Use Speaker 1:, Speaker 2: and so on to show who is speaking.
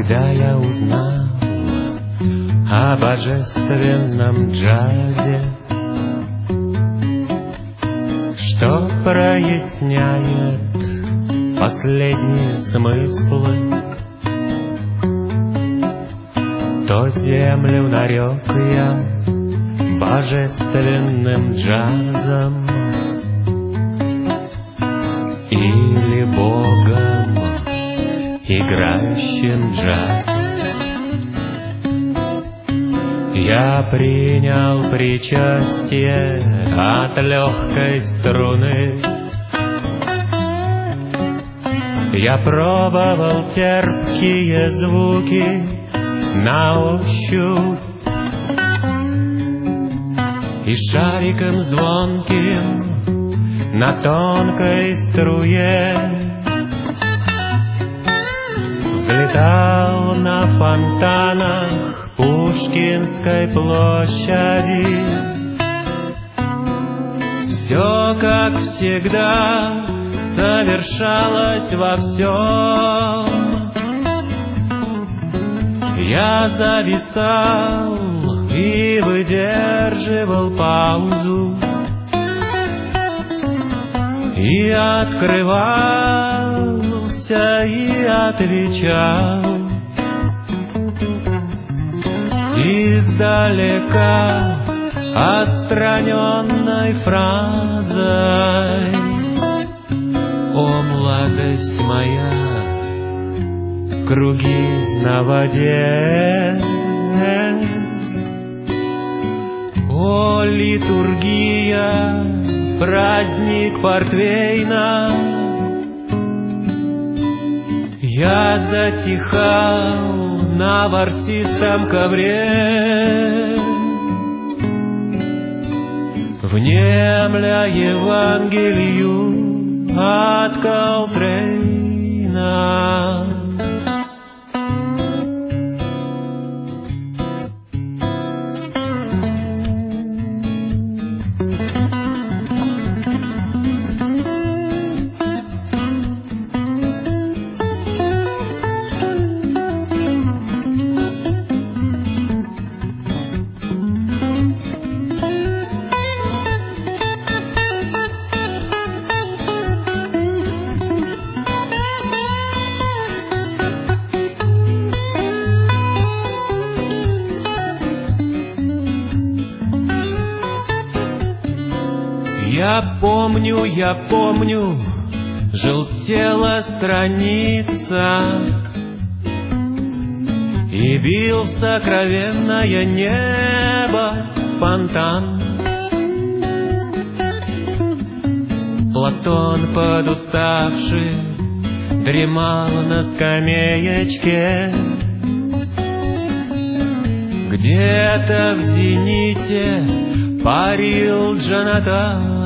Speaker 1: Когда я узнал о божественном джазе, что проясняет последние смыслы, то землю нарек я божественным джазом или Богом, играющим джаз. Я принял причастие от легкой струны, я пробовал терпкие звуки на ощупь, и шариком звонким на тонкой струе взлетал на фонтанах Пушкинской площади. Все, как всегда, совершалось во всем. Я зависал и выдерживал паузу, и открывался, и отвечал издалека отстраненной фразой: «О, младость моя, круги на воде, о, литургия, праздник портвейна». Я затихал на ворсистом ковре, внемля Евангелию от Колтрейна. Я помню, желтела страница, и бил в сокровенное небо фонтан. Платон подуставший дремал на скамеечке, где-то в зените парил Джонатан.